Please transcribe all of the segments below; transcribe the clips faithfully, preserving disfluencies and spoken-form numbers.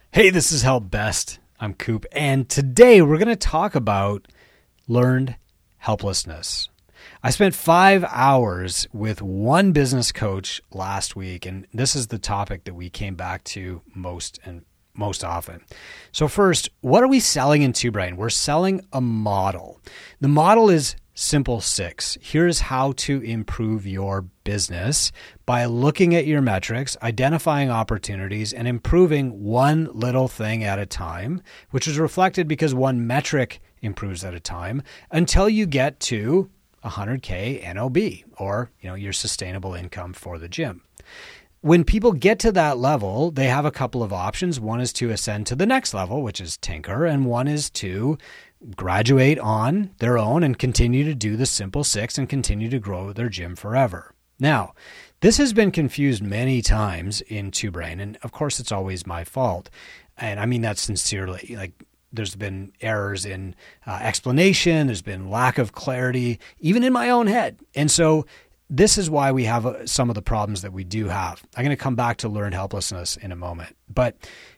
Hey, this is Help Best. I'm Coop, and today we're going to talk about learned helplessness. I spent five hours with one business coach last week, and this is the topic that we came back to most and most often. So first, what are we selling in Two Brain? We're selling a model. The model is Simple Six. Here's how to improve your business by looking at your metrics, identifying opportunities, and improving one little thing at a time, which is reflected because one metric improves at a time until you get to one hundred K N O B, or you know your sustainable income for the gym. When people get to that level, they have a couple of options. One is to ascend to the next level, which is tinker, and one is to graduate on their own and continue to do the Simple Six and continue to grow their gym forever. Now, this has been confused many times in Two Brain, and of course it's always my fault. And I mean that sincerely. Like, there's been errors in uh, explanation, there's been lack of clarity, even in my own head. And so this is why we have uh, some of the problems that we do have. I'm going to come back to learned helplessness in a moment. But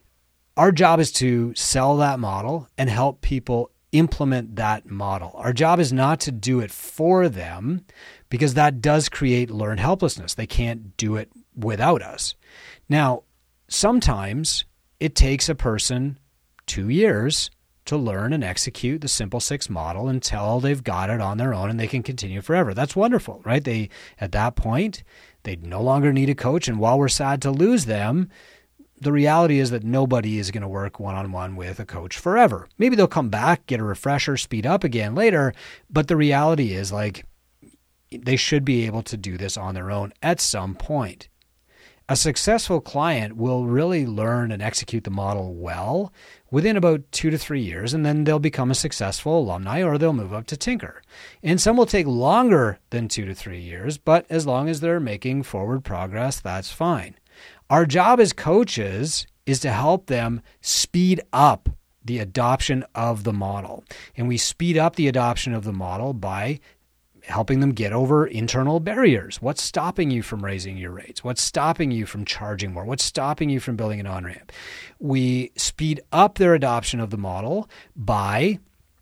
our job is to sell that model and help people implement that model. Our job is not to do it for them, because that does create learned helplessness. They can't do it without us. Now, sometimes it takes a person two years to learn and execute the Simple Six model until they've got it on their own and they can continue forever. That's wonderful, right? They, at that point, they no longer need a coach. And while we're sad to lose them, the reality is that nobody is going to work one-on-one with a coach forever. Maybe they'll come back, get a refresher, speed up again later. But the reality is, like, they should be able to do this on their own at some point. A successful client will really learn and execute the model well within about two to three years, and then they'll become a successful alumni or they'll move up to tinker. And some will take longer than two to three years, but as long as they're making forward progress, that's fine. Our job as coaches is to help them speed up the adoption of the model. And we speed up the adoption of the model by helping them get over internal barriers. What's stopping you from raising your rates? What's stopping you from charging more? What's stopping you from building an on-ramp? We speed up their adoption of the model by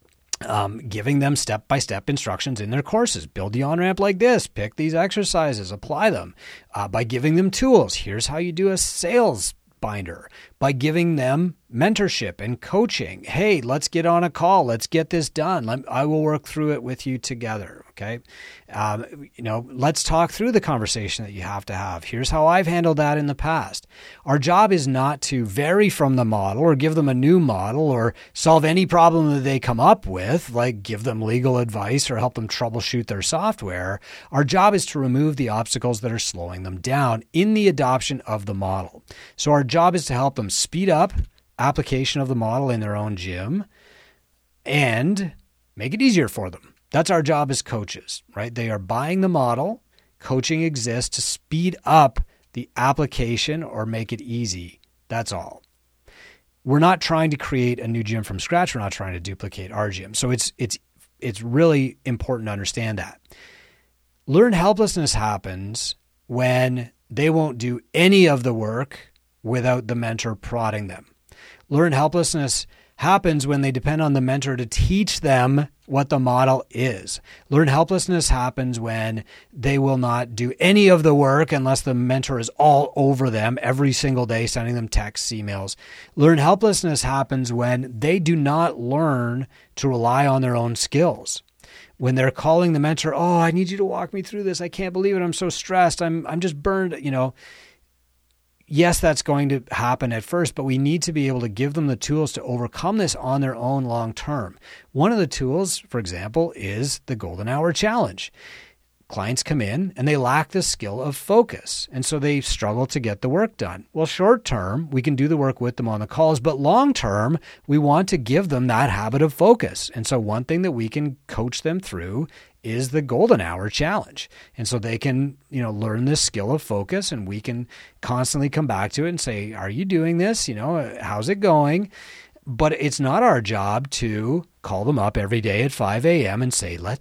Um, giving them step-by-step instructions in their courses. Build the on-ramp like this. Pick these exercises. Apply them. Uh, by giving them tools. Here's how you do a sales binder. By giving them mentorship and coaching. Hey, let's get on a call. Let's get this done. Let, I will work through it with you together. Okay. Um, you know, let's talk through the conversation that you have to have. Here's how I've handled that in the past. Our job is not to vary from the model or give them a new model or solve any problem that they come up with, like give them legal advice or help them troubleshoot their software. Our job is to remove the obstacles that are slowing them down in the adoption of the model. So our job is to help them speed up application of the model in their own gym and make it easier for them. That's our job as coaches, right? They are buying the model. Coaching exists to speed up the application or make it easy. That's all. We're not trying to create a new gym from scratch. We're not trying to duplicate our gym. So it's it's it's really important to understand that. Learned helplessness happens when they won't do any of the work without the mentor prodding them. Learned helplessness happens when they depend on the mentor to teach them what the model is. Learned helplessness happens when they will not do any of the work unless the mentor is all over them every single day, sending them texts, emails. Learned helplessness happens when they do not learn to rely on their own skills. When they're calling the mentor, oh, I need you to walk me through this. I can't believe it. I'm so stressed. I'm I'm just burned, you know. Yes, that's going to happen at first, but we need to be able to give them the tools to overcome this on their own long term. One of the tools, for example, is the Golden Hour Challenge. Clients come in and they lack the skill of focus, and so they struggle to get the work done. Well, short term, we can do the work with them on the calls, but long term, we want to give them that habit of focus. And so one thing that we can coach them through is the Golden Hour Challenge. And so they can, you know, learn this skill of focus, and we can constantly come back to it and say, are you doing this? You know, how's it going? But it's not our job to call them up every day at five a.m. and say, let's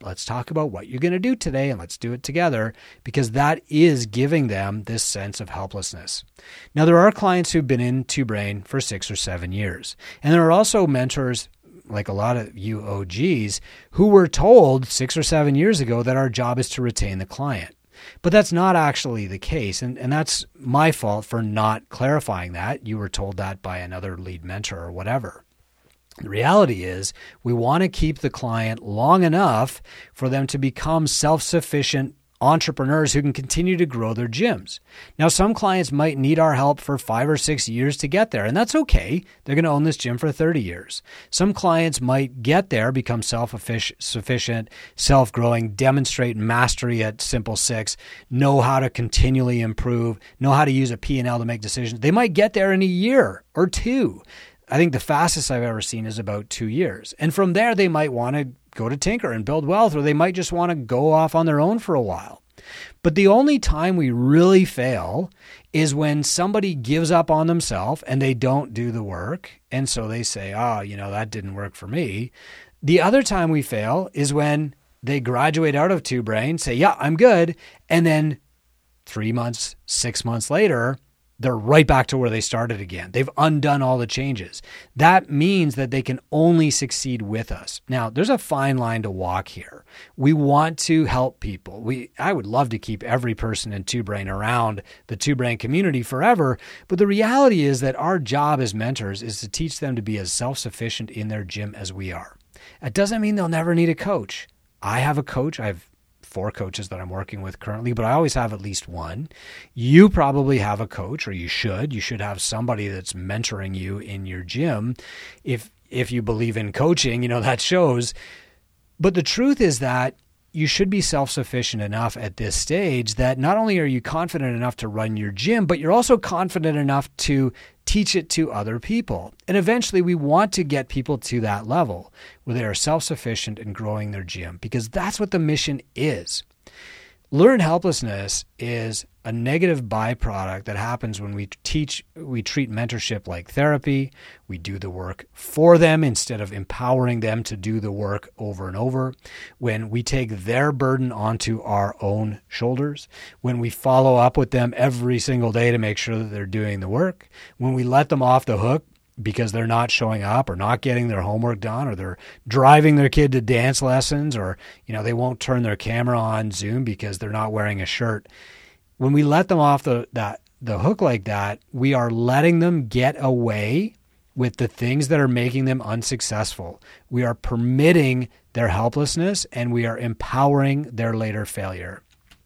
let's talk about what you're going to do today and let's do it together, because that is giving them this sense of helplessness. Now, there are clients who've been in Two Brain for six or seven years. And there are also mentors, like a lot of you O Gs, who were told six or seven years ago that our job is to retain the client. But that's not actually the case. And, and that's my fault for not clarifying that. You were told that by another lead mentor or whatever. The reality is we want to keep the client long enough for them to become self-sufficient entrepreneurs who can continue to grow their gyms. Now, some clients might need our help for five or six years to get there, and that's okay. They're going to own this gym for thirty years. Some clients might get there, become self-sufficient, self-growing, demonstrate mastery at Simple Six, know how to continually improve, know how to use a P and L to make decisions. They might get there in a year or two. I think the fastest I've ever seen is about two years. And from there, they might want to go to Tinker and build wealth, or they might just want to go off on their own for a while. But the only time we really fail is when somebody gives up on themselves and they don't do the work. And so they say, oh, you know, that didn't work for me. The other time we fail is when they graduate out of Two Brain, say, yeah, I'm good. And then three months, six months later, they're right back to where they started again. They've undone all the changes. That means that they can only succeed with us. Now, there's a fine line to walk here. We want to help people. We, I would love to keep every person in Two Brain around the Two Brain community forever. But the reality is that our job as mentors is to teach them to be as self-sufficient in their gym as we are. It doesn't mean they'll never need a coach. I have a coach. I've four coaches that I'm working with currently, but I always have at least one. You probably have a coach, or you should. You should have somebody that's mentoring you in your gym. If if you believe in coaching, you know, that shows. But the truth is that you should be self-sufficient enough at this stage that not only are you confident enough to run your gym, but you're also confident enough to teach it to other people. And eventually we want to get people to that level where they are self-sufficient in growing their gym, because that's what the mission is. Learned helplessness is a negative byproduct that happens when we teach, we treat mentorship like therapy. We do the work for them instead of empowering them to do the work over and over. When we take their burden onto our own shoulders. When we follow up with them every single day to make sure that they're doing the work. When we let them off the hook because they're not showing up or not getting their homework done, or they're driving their kid to dance lessons, or, you know, they won't turn their camera on Zoom because they're not wearing a shirt. When we let them off the that the hook like that, we are letting them get away with the things that are making them unsuccessful. We are permitting their helplessness, and we are empowering their later failure.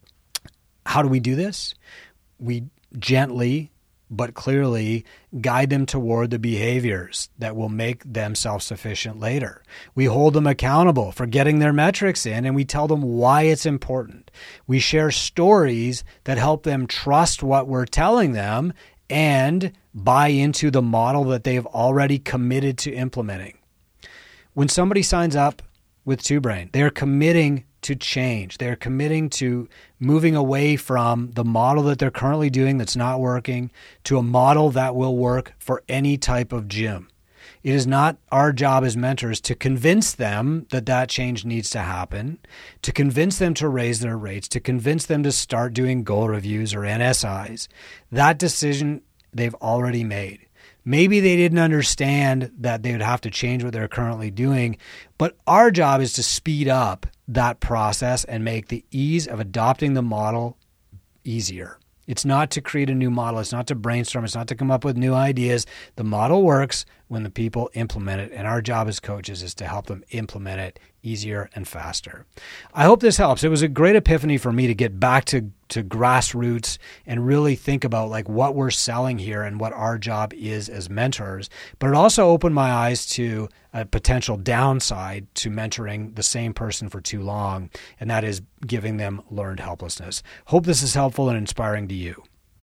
How do we do this? We gently but clearly guide them toward the behaviors that will make them self-sufficient later. We hold them accountable for getting their metrics in, and we tell them why it's important. We share stories that help them trust what we're telling them and buy into the model that they've already committed to implementing. When somebody signs up with Two Brain, they're committing to change. They're committing to moving away from the model that they're currently doing that's not working to a model that will work for any type of gym. It is not our job as mentors to convince them that that change needs to happen, to convince them to raise their rates, to convince them to start doing goal reviews or N S Is. That decision they've already made. Maybe they didn't understand that they would have to change what they're currently doing, but our job is to speed up that process and make the ease of adopting the model easier. It's not to create a new model. It's not to brainstorm. It's not to come up with new ideas. The model works when the people implement it, and our job as coaches is to help them implement it easier and faster. I hope this helps. It was a great epiphany for me to get back to, to grassroots and really think about like what we're selling here and what our job is as mentors. But it also opened my eyes to a potential downside to mentoring the same person for too long, and that is giving them learned helplessness. Hope this is helpful and inspiring to you.